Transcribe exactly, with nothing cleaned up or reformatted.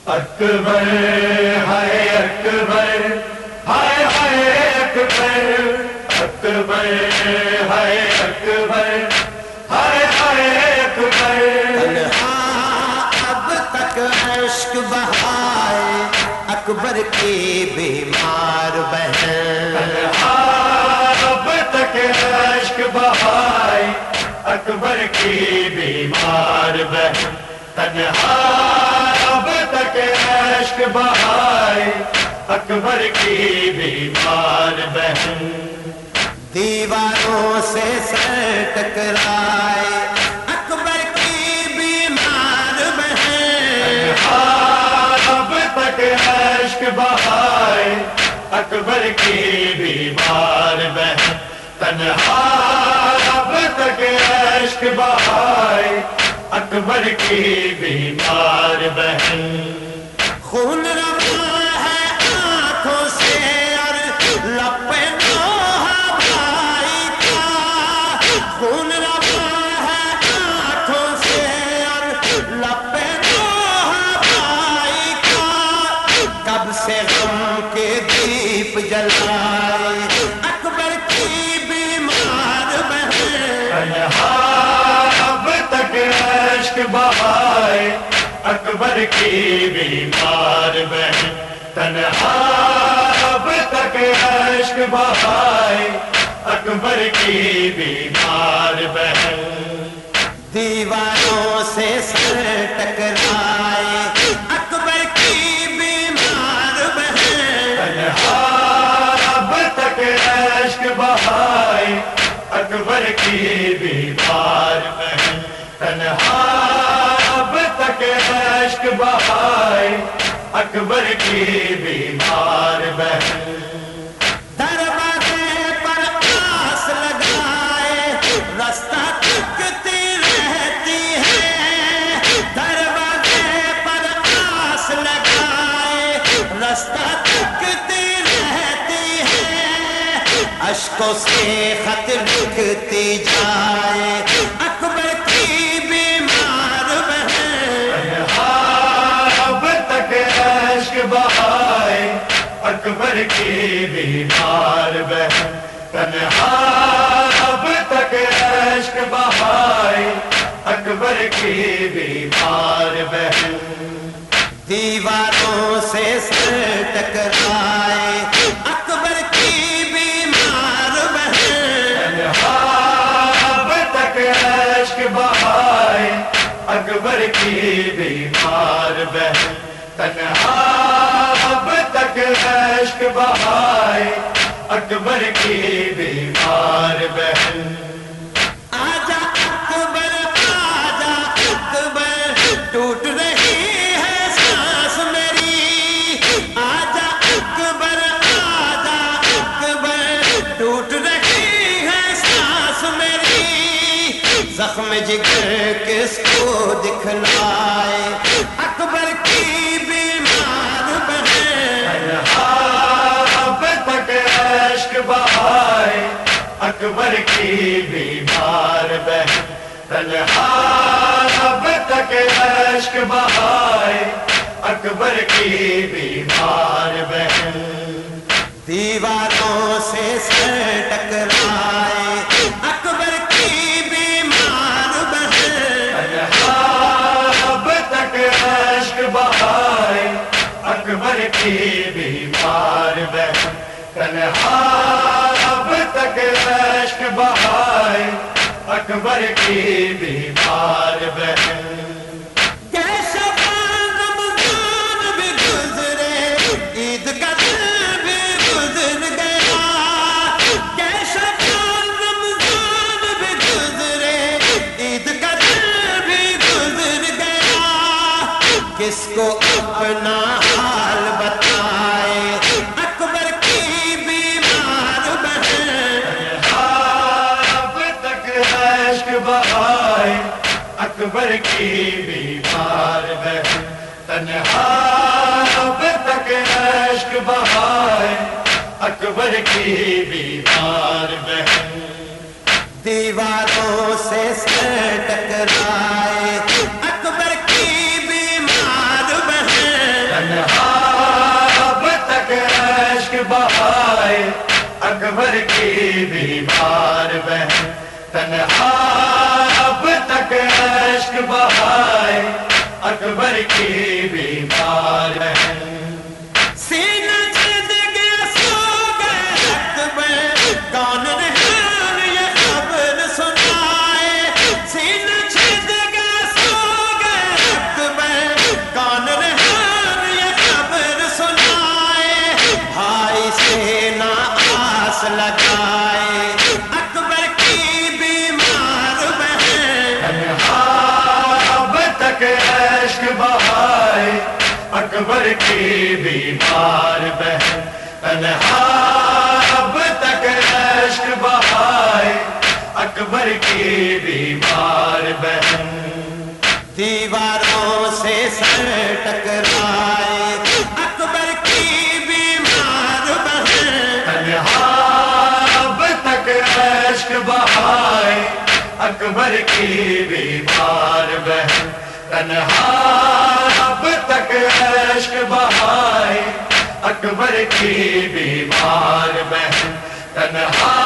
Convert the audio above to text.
اکبر ہائے اکبر ہائے ہائے اکبر اکبر ہائے اکبر ہائے ہائے اکبر تنہا اب تک عشق بہائے اکبر کی بیمار بہن، تنہا اب تک عشق بہائے اکبر کی بیمار بہن، تنہا اب تک عشق بہائے اکبر کی بیمار بہن، دیواروں سے سر ٹکرائے اکبر کی بیمار بہن، اب تک عشق بہائے اکبر کی بیمار بہن، تنہا اب تک عشق بہائے اکبر کی بیمار بہن، خون روا ہے آنکھوں سے اور لب پہ نوحہ بھائی کا، خون روا ہے آنکھوں سے اور لب پہ نوحہ بھائی کا، کب سے غم کے دیپ جلائے اکبر کی بیمار بہن، تنہا اب تک عشق بہائے اکبر کی بیمار بہن، تنہا اب تک عشق بہائے اکبر کی بیمار بہن، دیواروں سے سر ٹکرائے اکبر کی بیمار بہن، تنہا اب تک عشق بہائے اکبر کی بیمار بہن، تنہا اب تک عشق بہائے اکبر کی بیمار بہن، دروازے پر آس لگائے رستہ تکتی رہتی ہے، دروازے پر آس لگائے رستہ تکتی رہتی ہے، اشکوں سے خط لکھتی جائے اکبر کی بیمار بہن، اب تک عشق بہائے اکبر کی بیمار بہن، تنہا اب تک عشق بہائے اکبر کی بیمار بہن، دیواروں سے سر ٹکرائے اکبر کی بیمار بہن، تنہا اب تک عشق بہائے اکبر کی بیمار بہن، تنہا اب تک عشق بہائے اکبر کی بیمار بہن، آجا اکبر آجا اکبر ٹوٹ رہی ہے سانس میری، آجا اکبر آجا اکبر ٹوٹ رہی ہے سانس میری، زخم جگر کس کو دکھلائے اکبر کی بیمار بہن، اب تک عشق بہائے اکبر کی بیمار بہن، تنہا اب تک عشق بہائے اکبر کی بیمار بہن، دیواروں سے سر ٹکرائے اکبر کی بیمار بہن، تنہا اب تک عشق بہائے اکبر کی بیمار بہن، تنہا اب تک عشق بہائے اکبر کی بیمار بہن، کیسا رمضان بھی گزرے عید کا دن بھی گزر گیا، کیسا رمضان بھی گزرے عید کا دن بھی گزر گیا، کس کو اپنا حال بتائے اکبر کی بیمار بہن، اب تک عشق بہائے اکبر کی بیمار بہن، تنہا اب تک عشق بہائے اکبر کی بیمار بہن، دیواروں سے سر ٹکرائے اکبر کی بیمار بہن، بہائے اکبر کی بیمار بہن تنہا اب تک عشق بہائے اکبر کی بیمار بہن سینہ چند گیا سو گئے اکبر کون رہان یہ خبر سنائے سینہ چند گیا سو گئے اکبر کون رہان یہ خبر سنائے بھائی سے نہ آس لگائے اکبر کی بیمار بہن تنہا اب تک عشق بہائے اکبر کی بیمار بہن تنہا اب تک عشق بہائے اکبر کی بیمار بہن دیواروں سے سر ٹکرائے اکبر کی بیمار بہن تنہا اب تک عشق بہائے اکبر کی بیمار بہن تنہا اب تک عشق بہائے اکبر کی بیمار بہن تنہا